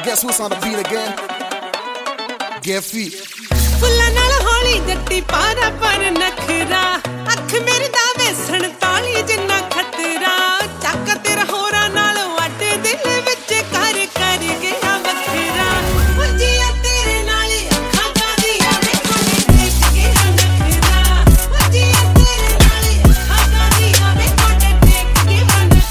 guess who's on the beat again? Get feet. फुल्ला नाल होली जट्टी पारा पर नखरा अख मेरी